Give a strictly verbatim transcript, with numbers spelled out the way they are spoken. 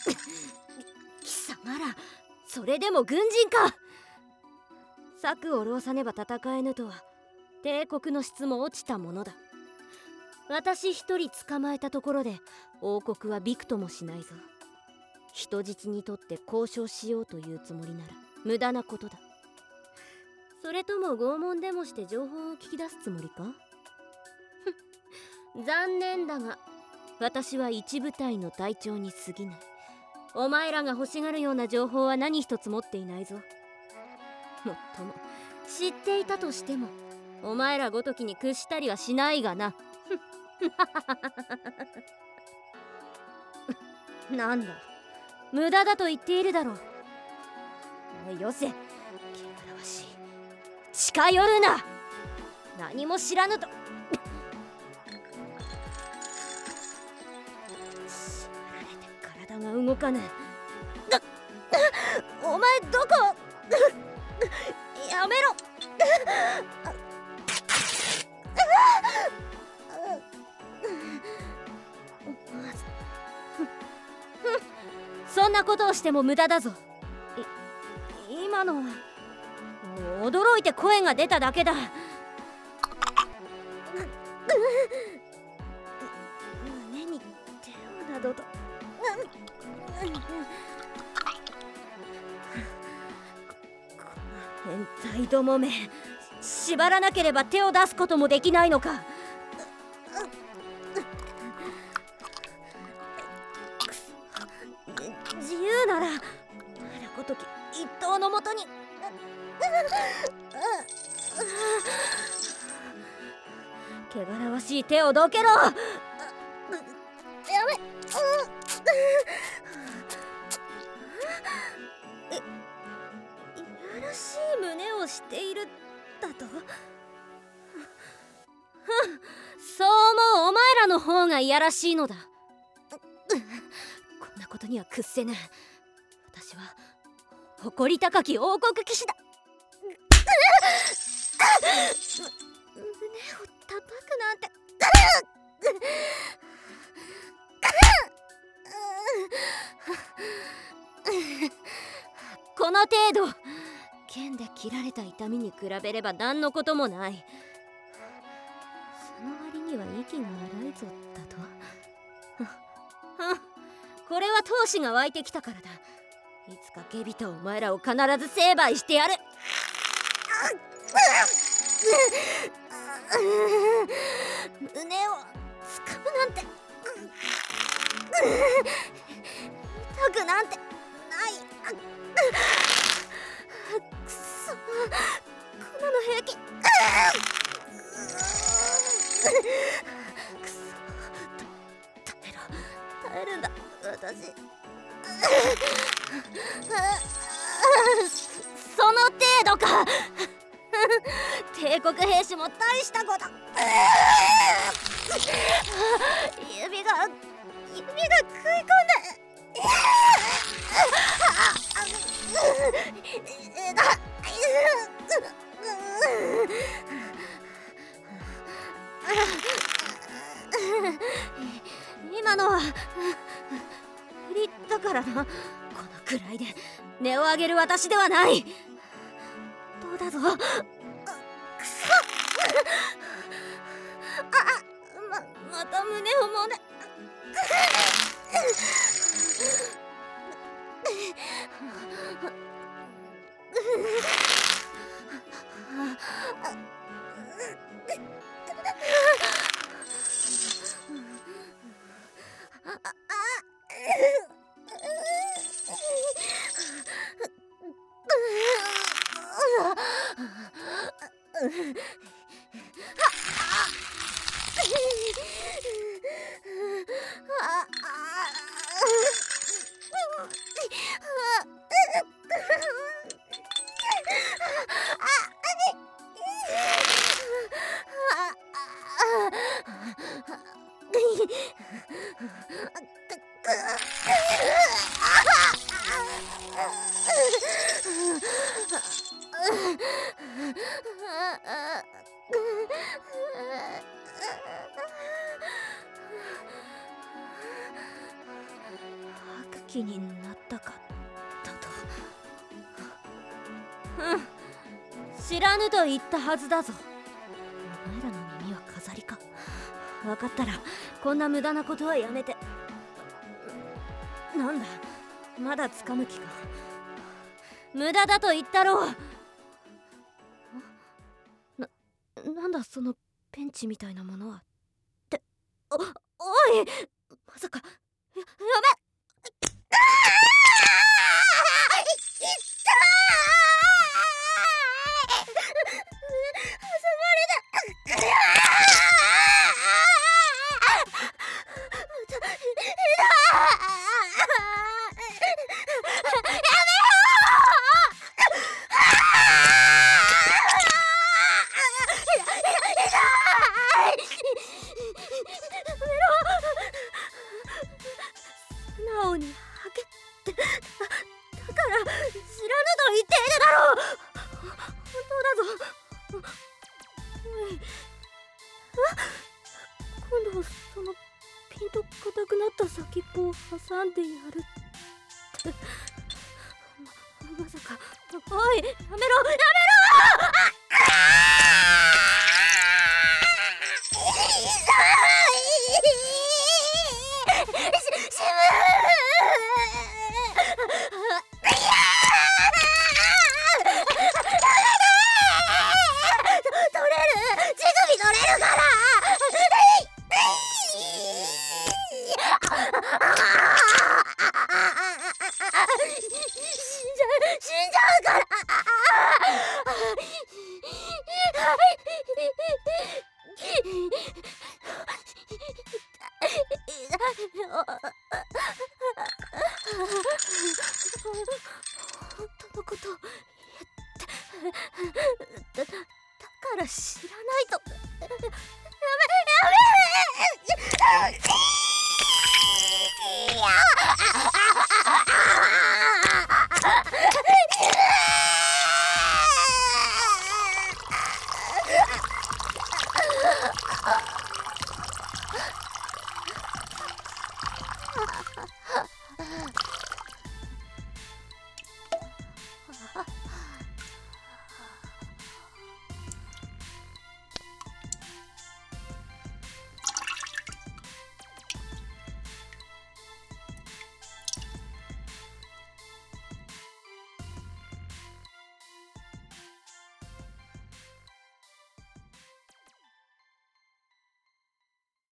貴様ら、それでも軍人か。策を浪さねば戦えぬとは帝国の質も落ちたものだ。私一人捕まえたところで王国はびくともしないぞ。人質にとって交渉しようというつもりなら無駄なことだ。それとも拷問でもして情報を聞き出すつもりか。残念だが私は一部隊の隊長に過ぎない。お前らが欲しがるような情報は何一つ持っていないぞ。もっとも知っていたとしてもお前らごときに屈したりはしないがな。なんだ、無駄だと言っているだろう。おいよせ、汚らわしい、近寄るな。何も知らぬと。縛られて体が動かぬ。お前どこ。やめろ。そんなことをしても無駄だぞ。い今のは驚いて声が出ただけだ。胸に手をなどと。変態どもめ、縛らなければ手を出すこともできないのか。自由なら我らごとき一刀のもとに。汚らわしい手をどけろ。やめ。いやらしい胸をしているだと。そう思うお前らの方がいやらしいのだ。こんなことには屈せぬ。私は誇り高き王国騎士だ。胸を叩くなんて。この程度、剣で切られた痛みに比べれば何のこともない。その割には息が荒いぞだと。これは闘志が湧いてきたからだ。いつかゲビとお前らを必ず成敗してやる。胸を掴むなんて。痛くなんてない。くそ、こんなの平気。くそ、耐えろ、耐えるんだ私。その程度か。帝国兵士も大したこと。指が指が食い込んで。今のは振りだからな。このくらいで音を上げる私ではない。どうだぞ。くそ。あ、ま、また胸をもね。 きになったかだと。うん、知らぬと言ったはずだぞ。お前らの耳は飾りか。分かったらこんな無駄なことはやめて。なんだ、まだつかむ気か。無駄だと言ったろう。な、なんだそのペンチみたいなものは。って、お、おい、まさか、や、やめ先っぽを挟んでやるって ま, まさか。おい、やめろやめろ本当のことを言ってだ、だから知らないと。やめやめ